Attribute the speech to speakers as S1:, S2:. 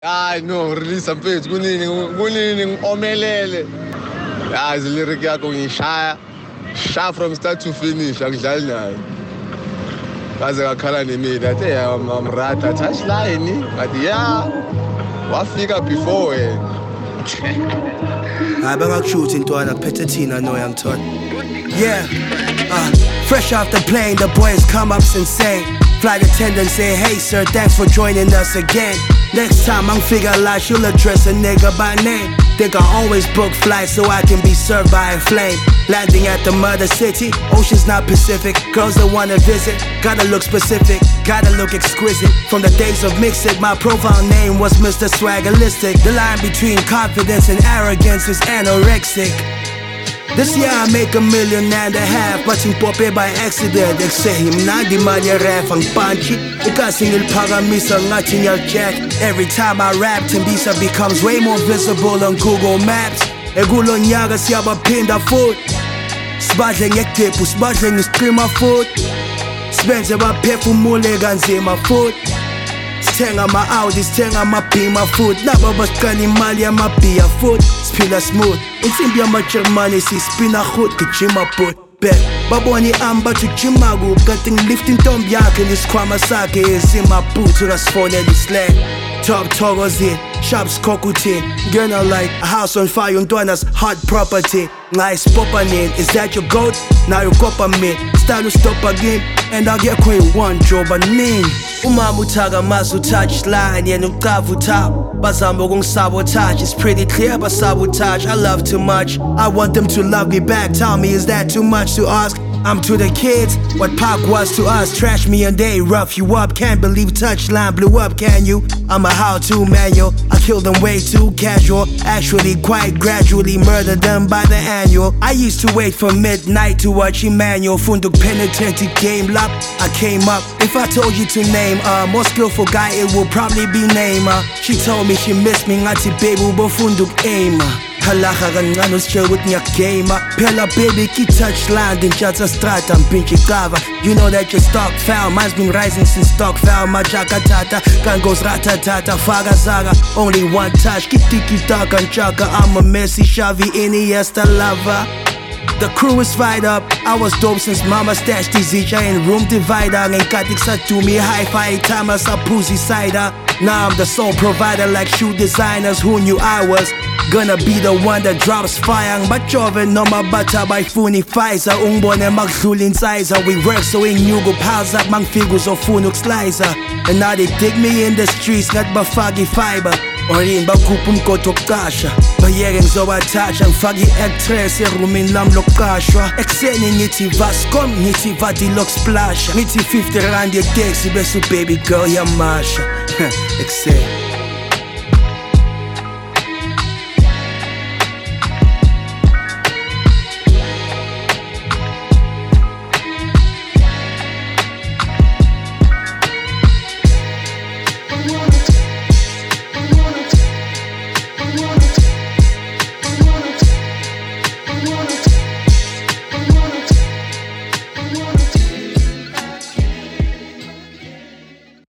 S1: Hayi no, release mfethu kunini omelele. Yazi lyric yakho ngishaya from start to finish akudlali nayo. Kaze ngakhala nemini athi I'm rata touchline but yeah wafika before wena.
S2: Hayi bangakushuthi intwana kuphethe thina no young ton. Yeah, fresh off the plane, the boys come up insane. Flight attendant say, hey sir, thanks for joining us again. Next time I'm figure like you'll address a nigga by name. Think I always book flights so I can be served by a flame. Landing at the mother city, ocean's not Pacific. Girls that wanna visit, gotta look specific, gotta look exquisite. From the days of Mix It, my profile name was Mr. Swaggerlistic. The line between confidence and arrogance is anorexic. This year I make $1.5 million, but ngipophe by accident. Ekusehi mnandi imali yeref angipanchi ikasi ngiliphakamisa ngathi ngiyaljack. Every time I rap Tembisa becomes way more visible on Google Maps. Ekulo nyaka siyabaphinda futhi sibadle ngekudephu sibadle ngestrima futhi sibenze baphefumule kanzima futhi sithenga ama-Audi sithenga ama-Beamer futhi laba basiqala imali yama-beer futhi siphila smooth insimbi yama-Germany sispina goed gijima but back babona i-arm bathi ujima kuphi kanti ngilifta intombi yakhe nesikhwama sakhe ezimabhuthu kasifonela islang top thokozini sharp skokuthini ngena like a house on fire untwana's hot property ngayispopa nini is that your goat now you kopa me style stop again and akekho yi-one job aningi umama uthaka mazi utouchline yena uqava uthaba bazama ukungisabotage it's pretty clear basabotage I love too much I want them to love me back tell me is that too much to ask I'm to the kids what Pac was to us trash me and they rough you up can't believe touchline blew up can you I'm a how-to manual I kill them way too casual actually quite gradually murder them by the annual I used to wait for midnight to watch Emmanuel Funduk penitentiary game lap I came up if I told you to name a more skillful guy it will probably be Neymar she told me she missed me ngathi baby ubofunduk aima Halaga kancane usitshela ukuthi ngiyagame phela baby ki-touchline ngintshata strata mpintshi cover you know that your stock foul mine's been rising since stock foul majakatata gun goes ratatata faka zaga only one touch kitiki-taka nchaka I'm a Messi Xavi Iniesta lover The crew is fired up, I was dope since mama stashed each in room divider ngenkathi kusadumi hi-fi timer saphuza cider Now I'm the sole provider like shoe designers who knew I was gonna be the one that drops fire ngibajove noma bathi abayifuni Pfizer ungibone makudlula insizer we work so inyuku piles up mangifika uzofuna ukuslicer and now they dig me in the streets ngathi bafaka i-fiber or yini bakhupha umgodi wokuqasha bayeke ngizobathatha ngifake i-actress erumini lami lokuqashwa ekuseni ngithi vascom ngithi vati lokusplasha ngithi 50 rand yetaxi bese ubaby girl yamasha ekuseni